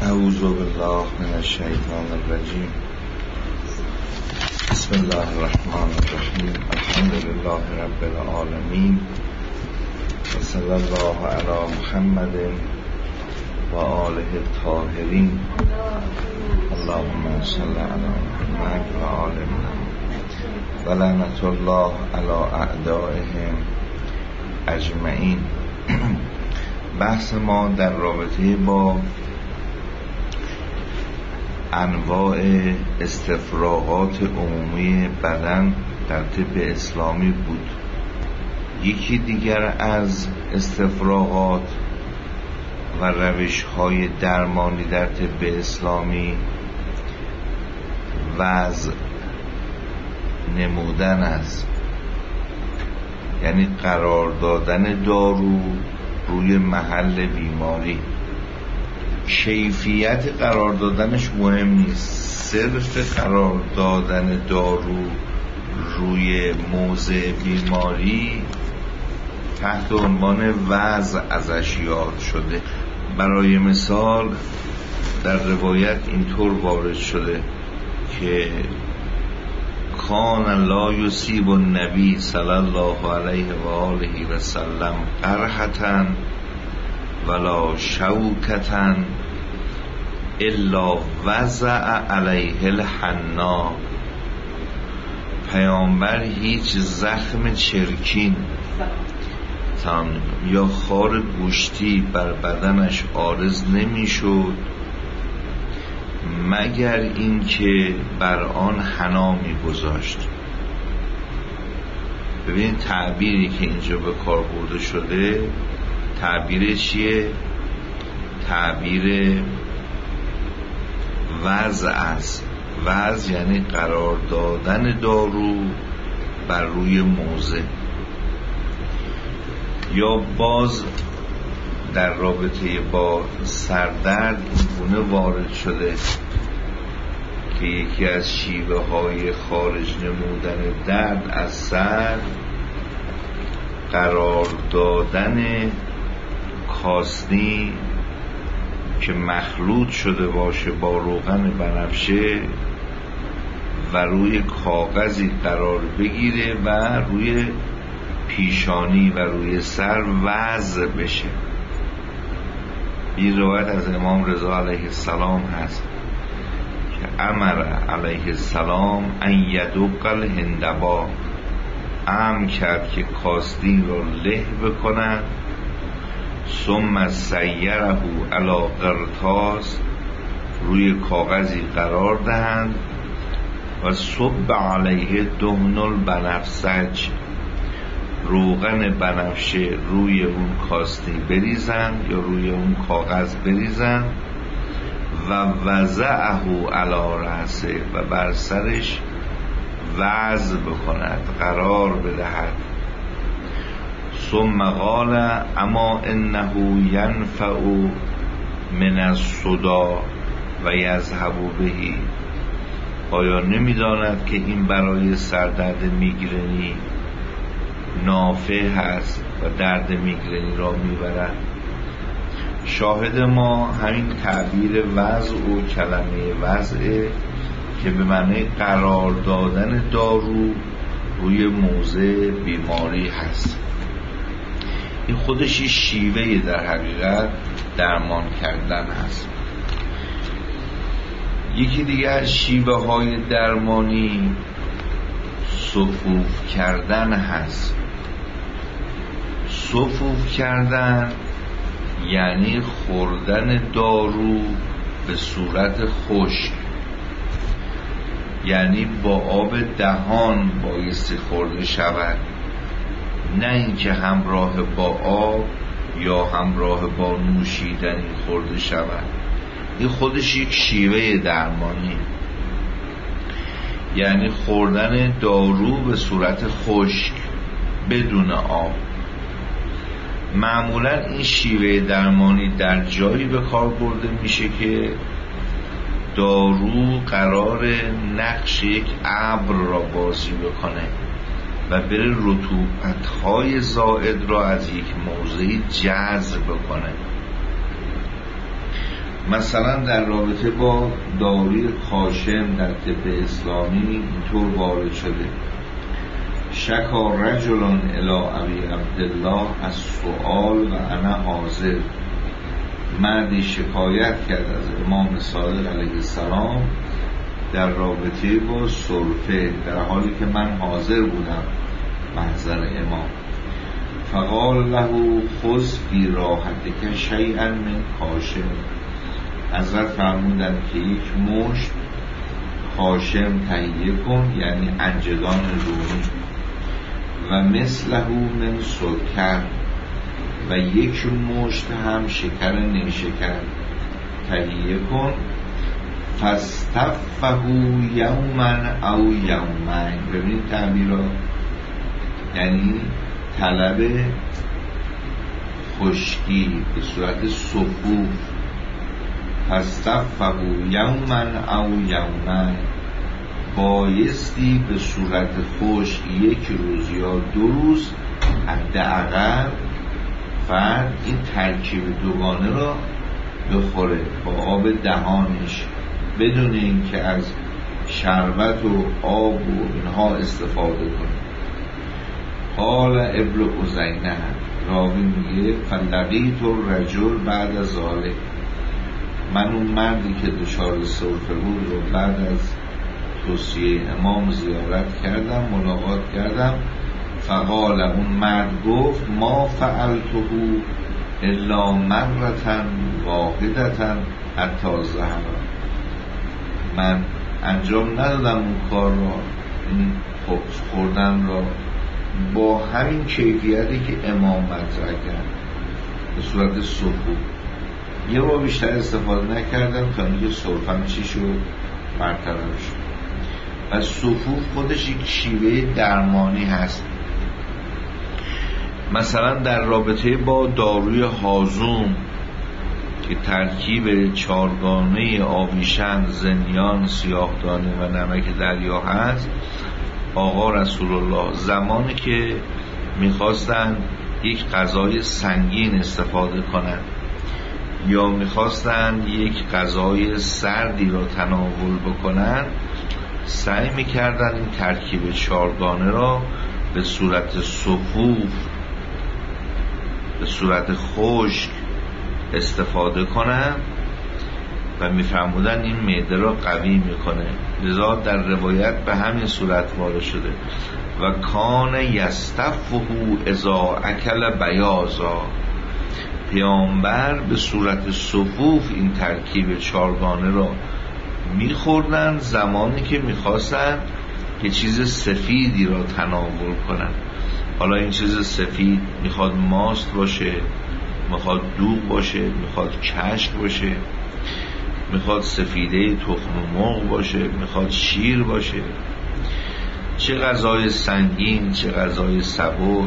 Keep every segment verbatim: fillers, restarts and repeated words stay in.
اعوذ بالله من الشیطان الرجیم. بسم الله الرحمن الرحیم. الحمد لله رب العالمین و صلی الله علی محمد و آله الطاهرین. اللهم صل علی محمد و آل محمد و لعنت الله علی اعدائهم اجمعین. بحث ما در رابطه با انواع استفراغات عمومی بدن در طب اسلامی بود. یکی دیگر از استفراغات و روش‌های درمانی در طب اسلامی وضع نمودن است، یعنی قرار دادن دارو روی محل بیماری. کیفیت قرار دادنش مهم نیست، صرف قرار دادن دارو روی موضع بیماری تحت عنوان وضع ازش یاد شده. برای مثال در روایت اینطور وارد شده که کان لا یصیب النبی صلی الله علیه و آله و سلم قرحة ولا شوکة الا وضع علیه الحنا. پیامبر هیچ زخم چرکین یا خار گوشتی بر بدنش عارض نمیشد مگر اینکه بر آن حنا میگذاشت. ببینید تعبیری که اینجا به کار برده شده تعبیر چیه؟ تعبیر وضع است. وضع یعنی قرار دادن دارو بر روی موضع. یا باز در رابطه با سردرد این گونه وارد شده که یکی از شیوه های خارج نمودن درد از سر قرار دادن کاسنی که مخلوط شده باشه با روغن بنفشه و روی کاغذی قرار بگیره و روی پیشانی و روی سر وضع بشه. این روایت از امام رضا علیه السلام هست که امر علیه السلام ان یدق الهندبا، امر کرد که کاسدین را له بکنند، ثم سیره علی قرطاس، روی کاغذی قرار دهند، و صب علیه دهن البنفسج، روغن بنفشه روی اون کاستی بریزند یا روی اون کاغذ بریزند و وضعه علی رأسه، و بر سرش وضع بکند، قرار بدهد. ثم قال اما انه ینفع من الصداع و یذهب به. آیا نمیداند که این برای سردرد میگرنی نافع هست و درد میگرنی را میبرد؟ شاهد ما همین تعبیر وضع و کلمه وضعه که به معنی قرار دادن دارو روی موضع بیماری هست. این خودش شیوه در حقیقت درمان کردن هست. یکی دیگه از شیوه های درمانی صفوف کردن هست. صفوف کردن یعنی خوردن دارو به صورت خشک، یعنی با آب دهان بایستی خورده شود، نه اینکه همراه با آب یا همراه با نوشیدنی خورده شود. این خودش یک شیوه درمانی، یعنی خوردن دارو به صورت خشک بدون آب. معمولا این شیوه درمانی در جایی به کار برده میشه که دارو قرار نقش یک ابر را بازی بکنه و بره رطوبت‌های زائد را از یک موضعی جذب بکنه. مثلا در رابطه با داروی کاشم در طب اسلامی اینطور وارد شده: شکا رجلان الی ابی عبدالله از سؤال و انا حاضر. مردی شکایت کرد از امام صادق علیه السلام در رابطه با سرفه، در حالی که من حاضر بودم محضر امام. فقال له خذ فی راحتک شیئا من کاشم. حضرت فرمودند که یک مشت کاشم تهیه کن، یعنی انجدان رومی، و مثله من سکر، و یک مشت هم شکر نیشکر تهیه کن. فاستفه یوما او یومین. ببین تعبیرها، یعنی طلب خشکی به صورت صفوف. فاستفه یوما او یومین، بایستی به صورت خشک یک روز یا دو روز حداقل فرد این ترکیب دوگانه را بخوره با آب دهانش، بدون اینکه از شربت و آب و اینها استفاده کنه. قال ابن عزینه، راوی میگه فلقیت الرجل بعد از ذالک، من اون مردی که دچار سرفه بود رو بعد از توصیه امام زیارت کردم، ملاقات کردم. فقال، اون مرد گفت ما فعلته الا مرة واحدة حتی ظهر. من انجام ندادم اون کار را، این خبز خوردن را، با همین کیفیتی که امام مطرح کرد به صورت صفوف. یه بار بیشتر استفاده نکردم تا اینکه سرفم چی شد؟ برطرف شد. و صفوف خودش یک شیوه درمانی هست. مثلا در رابطه با داروی هازوم که ترکیب چارگانه آویشن، زنیان، سیاهدانه و نمک دریا هست، آقا رسول الله زمانی که میخواستن یک غذای سنگین استفاده کنند یا میخواستن یک غذای سردی را تناول بکنن، سعی میکردن این ترکیب چارگانه را به صورت صفوف، به صورت خشک استفاده کنن و میفرمودن این معده را قوی میکنه. لذا در روایت به همین صورت وارد شده و کان یستفه اذا اکل بیاضا. پیامبر به صورت صفوف این ترکیب چارگانه را میخوردن زمانی که میخواستن که چیز سفیدی را تناول کنن. حالا این چیز سفید میخواد ماست باشه، میخواد دوغ باشه، میخواد کشک باشه، میخواد سفیده تخم مرغ باشه، میخواد شیر باشه، چه غذای سنگین، چه غذای سبک،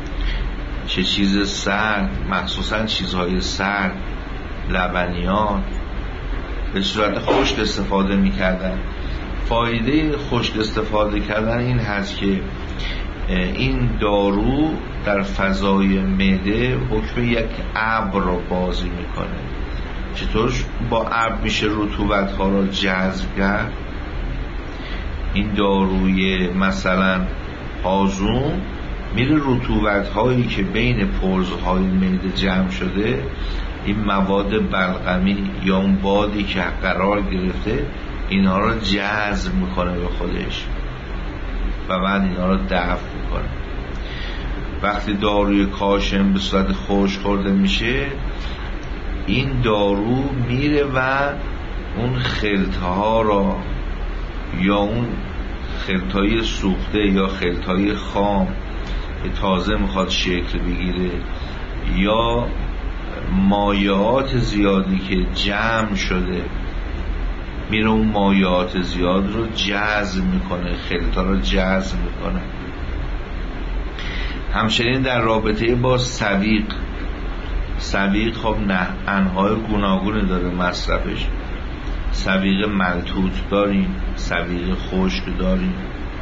چه چیز سرد، مخصوصا چیزهای سرد، لبنیات، به صورت خشک استفاده میکردن. فایده خشک استفاده کردن این هست که این دارو در فضای معده حکم یک ابر را بازی میکنه. چطور با ابر میشه رطوبت ها را جذب کرد؟ این داروی مثلا هازوم میره رطوبت هایی که بین پرزهای معده جمع شده، این مواد بلغمی یا اون بادی که قرار گرفته، اینها را جذب میکنه به خودش و بعد اینها را دفع میکنه. وقتی داروی کاشم به صورت خشک خورده میشه، این دارو میره و اون خلطها را یا اون خلطهای سوخته یا خلطهای خام که تازه میخواد شکل بگیره یا مایعات زیادی که جمع شده، میره اون مایعات زیاد رو جذب میکنه، خلطها رو جذب میکنه. همچنین در رابطه با سویق، سویق خب نه انواع گوناگونی داره مصرفش. سویق ملتوت داریم، سویق خشک داریم،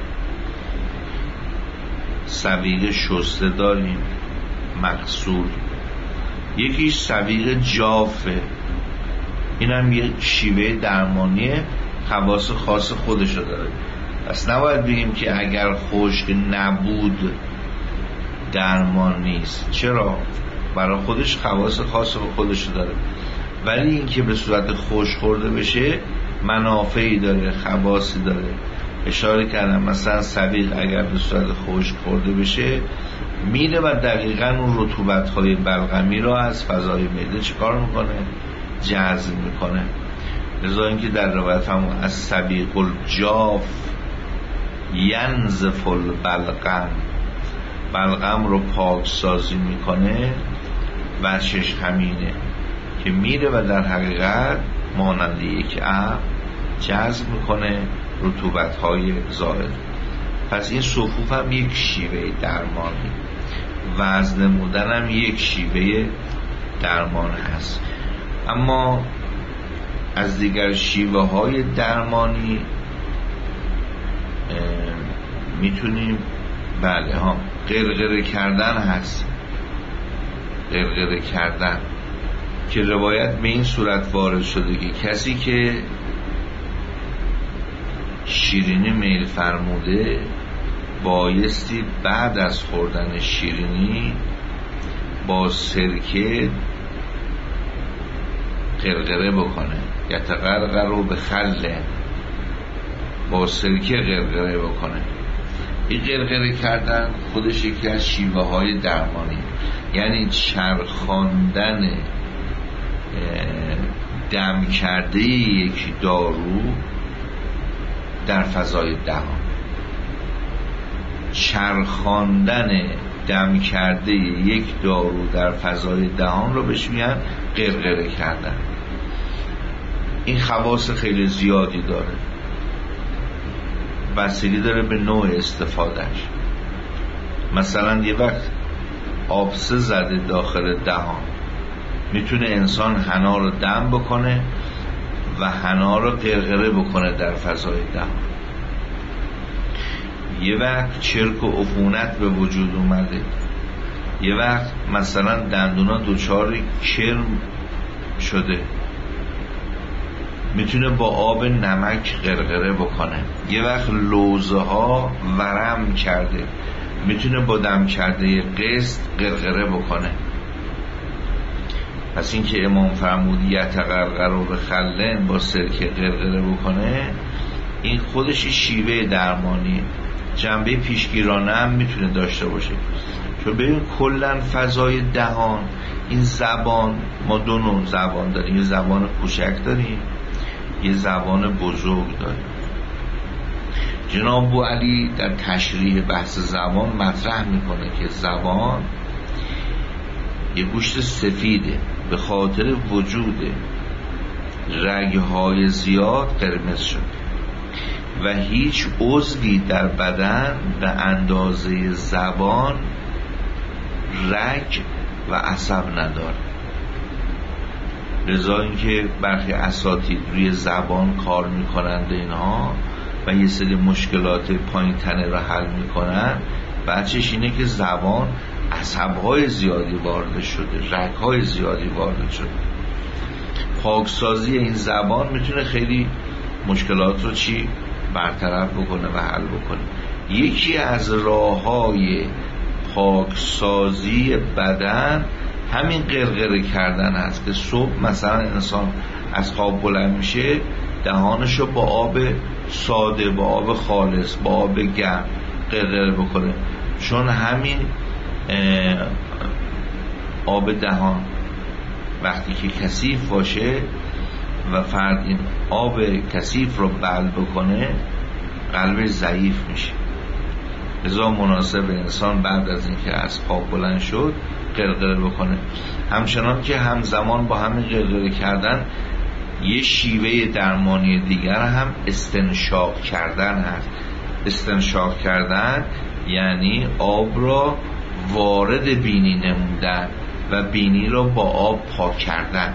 سویق شسته داریم، مغسول. یکیش سویق جافه، این هم یه شیوه درمانی خواص خاص خودشو داره. پس نباید بگیم که اگر خشک نبود درمان نیست. چرا؟ برای خودش خواص خاص خودشو داره، ولی این که به صورت خشک خورده بشه منافعی داره، خواصی داره. اشاره کردم مثلا سویق اگر به صورت خشک خورده بشه میره و دقیقاً اون رطوبت‌های بلغمی را از فضای معده چیکار میکنه؟ جذب میکنه. لذا اینکه در روایت هم از سویق الجاف ینزف البلغم، بلغم رو پاک سازی میکنه، ورشش همینه که میره و در حقیقت مانند یک ابر جذب میکنه رطوبت‌های زائد. پس این صفوف هم یک شیوه درمانی، وزن نمودن هم یک شیوه درمان هست. اما از دیگر شیوه های درمانی میتونیم بله ها غرغره کردن هست. غرغره کردن که روایت به این صورت وارد شده که کسی که شیرینی میل فرموده بایستی بعد از خوردن شیرینی با سرکه غرغره بکنه، یتغرغر رو به خله، با سرکه غرغره بکنه. این غرغره کردن خودش یکی از شیوه های درمانی، یعنی چرخاندن دم کرده یک دارو در فضای دهان. چرخاندن دم کرده یک دارو در فضای دهان رو بهش میگن غرغره کردن. این خواص خیلی زیادی داره، بستگی داره به نوع استفادهش. مثلا یه وقت آبسه زده داخل دهان، میتونه انسان حنا رو دم بکنه و حنا رو غرغره بکنه در فضای دهان. یه وقت چرک و عفونت به وجود اومده، یه وقت مثلا دندونا دچار کرم شده، میتونه با آب نمک غرغره بکنه. یه وقت لوزه ها ورم کرده، میتونه با دم کرده قسط غرغره بکنه. پس این که امام فرمود یتغرغر رو به خلن، با سرکه غرغره بکنه، این خودش شیوه درمانی، جنبه پیشگیرانه هم میتونه داشته باشه. چون ببین کلن فضای دهان، این زبان، ما دو نوع زبان داریم، یه زبان کوچک داریم، یه زبان بزرگ داریم. جناب بوعلی در تشریح بحث زبان مطرح میکنه که زبان یه گوشت سفیده، به خاطر وجود رگهای زیاد قرمز شد و هیچ عضوی در بدن به اندازه زبان رگ و عصب نداره. لذا اینکه برخی اساتید روی زبان کار میکنند اینها و یه سری مشکلات پایین تنه را حل میکنن، بچش اینه که زبان عصبهای زیادی وارد شده، رگهای زیادی وارد شده. پاکسازی این زبان میتونه خیلی مشکلات رو چی برطرف بکنه و حل بکنه. یکی از راههای پاکسازی بدن همین غرغره کردن هست که صبح مثلا انسان از خواب بلند میشه، دهانشو با آب ساده، با آب خالص، با آب گرم غرغره بکنه. چون همین آب دهان وقتی که کثیف باشه و فرد این آب کثیف رو بلع بکنه، قلبش ضعیف میشه. لذا مناسب انسان بعد از اینکه از خواب بلند شد غرغره بکنه. همچنان که همزمان با همین غرغره کردن یه شیوه درمانی دیگر هم استنشاق کردن هست. استنشاق کردن یعنی آب را وارد بینی نمودن و بینی را با آب پاک کردن،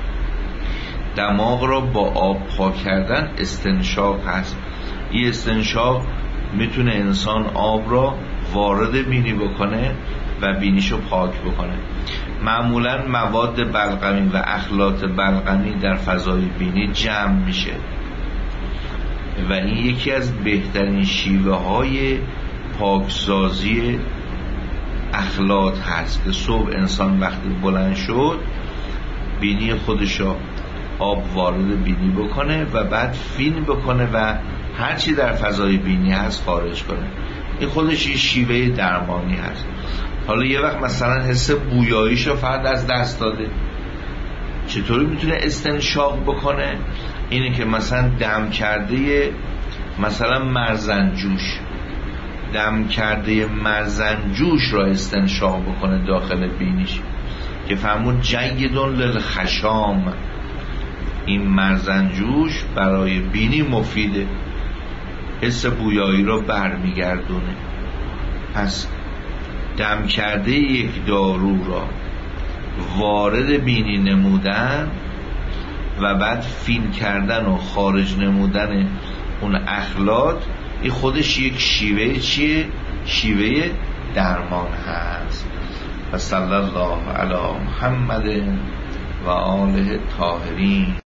دماغ را با آب پاک کردن استنشاق هست. این استنشاق میتونه انسان آب را وارد بینی بکنه و بینیشو پاک بکنه. معمولا مواد بلغمی و اخلاط بلغمی در فضای بینی جمع میشه و این یکی از بهترین شیوه های پاکسازی اخلاط هست که صبح انسان وقتی بلند شد بینی خودشو آب وارد بینی بکنه و بعد فین بکنه و هرچی در فضای بینی هست خارج کنه. این خودش یه شیوه درمانی هست. حالا یه وقت مثلا حس بویاییشو فرد از دست داده، چطوری میتونه استنشاق بکنه؟ اینه که مثلا دم کرده مثلا مرزنجوش دم کرده مرزنجوش را استنشاق بکنه داخل بینیش که فرمود جیدون للخشام. این مرزنجوش برای بینی مفیده، حس بویایی رو برمیگردونه. پس دم کرده یک دارو را وارد بینی نمودن و بعد فین کردن و خارج نمودن اون اخلاط، این خودش یک شیوه چیه؟ شیوه درمان هست. و صلی الله علی محمد و آله طاهرین.